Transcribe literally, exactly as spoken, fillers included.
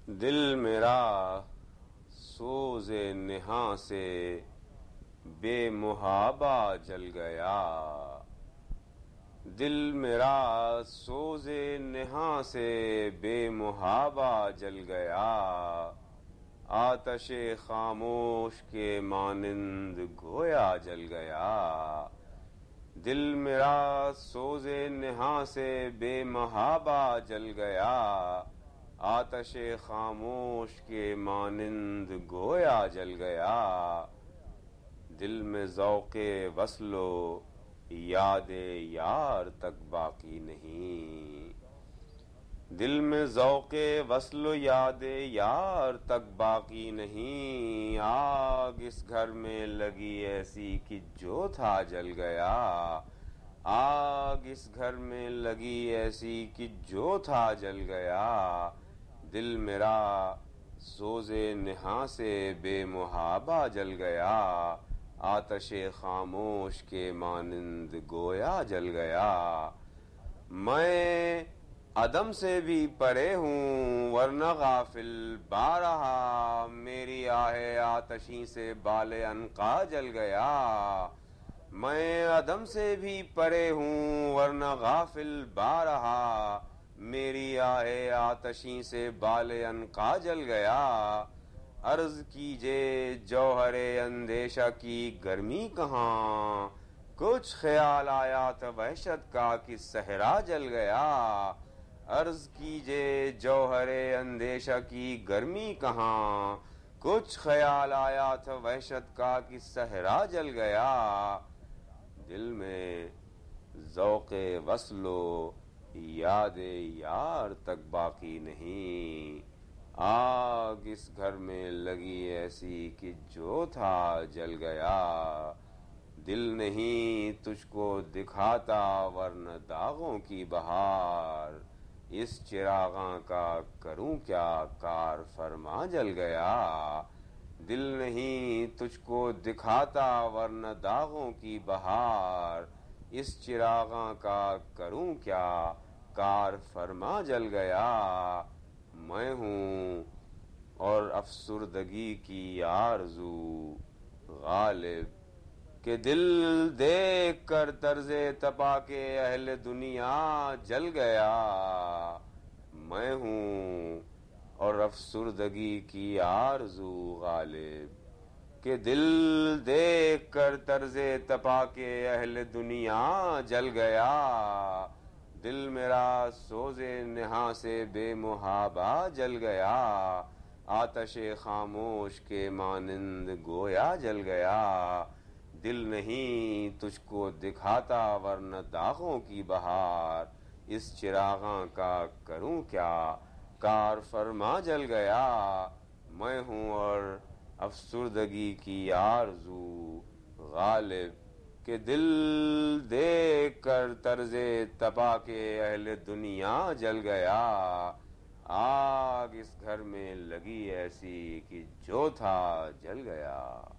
دل میرا سوز نہاں سے بے محابہ جل گیا، دل میرا سوز نہاں سے بے محابہ جل گیا، آتش خاموش کے مانند گویا جل گیا، دل میرا سوز نہاں سے بے محابہ جل گیا، آتش خاموش کے مانند گویا جل گیا، دل میں ذوق وصل و یاد یار تک باقی نہیں، دل میں ذوق وصل و یاد یار تک باقی نہیں، آگ اس گھر میں لگی ایسی کہ جو تھا جل گیا، آگ اس گھر میں لگی ایسی کہ جو تھا جل گیا، دل میرا سوز نہاں سے بے محابہ جل گیا، آتش خاموش کے مانند گویا جل گیا، میں عدم سے بھی پرے ہوں ورنہ غافل بارہا، میری آہ آتشیں سے بال عنقا جل گیا، میں عدم سے بھی پرے ہوں ورنہ غافل بارہا، میری آہ آتشیں سے بال عنقا جل گیا، عرض کیجے جوہر اندیشہ کی گرمی کہاں، کچھ خیال آیا تو وحشت کا کہ صحرا جل گیا، عرض کیجے جوہر اندیشہ کی گرمی کہاں، کچھ خیال آیا تو وحشت کا کہ صحرا جل گیا، دل میں ذوق وصل و یاد یار تک باقی نہیں، آگ اس گھر میں لگی ایسی کہ جو تھا جل گیا، دل نہیں تجھ کو دکھاتا ورنہ داغوں کی بہار، اس چراغاں کا کروں کیا کار فرما جل گیا، دل نہیں تجھ کو دکھاتا ورنہ داغوں کی بہار، اس چراغاں کا کروں کیا کار فرما جل گیا، میں ہوں اور افسردگی کی آرزو غالب کہ دل دیکھ کر طرز تپا کے اہل دنیا جل گیا، میں ہوں اور افسردگی کی آرزو غالب کہ دل دیکھ کر طرز تپا کے اہل دنیا جل گیا، دل میرا سوز نہاں سے بے محابہ جل گیا، آتش خاموش کے مانند گویا جل گیا، دل نہیں تجھ کو دکھاتا ورنہ داغوں کی بہار، اس چراغاں کا کروں کیا کار فرما جل گیا، میں ہوں اور افسردگی کی آرزو غالب کہ دل دیکھ کر طرز تپا کے اہل دنیا جل گیا، آگ اس گھر میں لگی ایسی کہ جو تھا جل گیا۔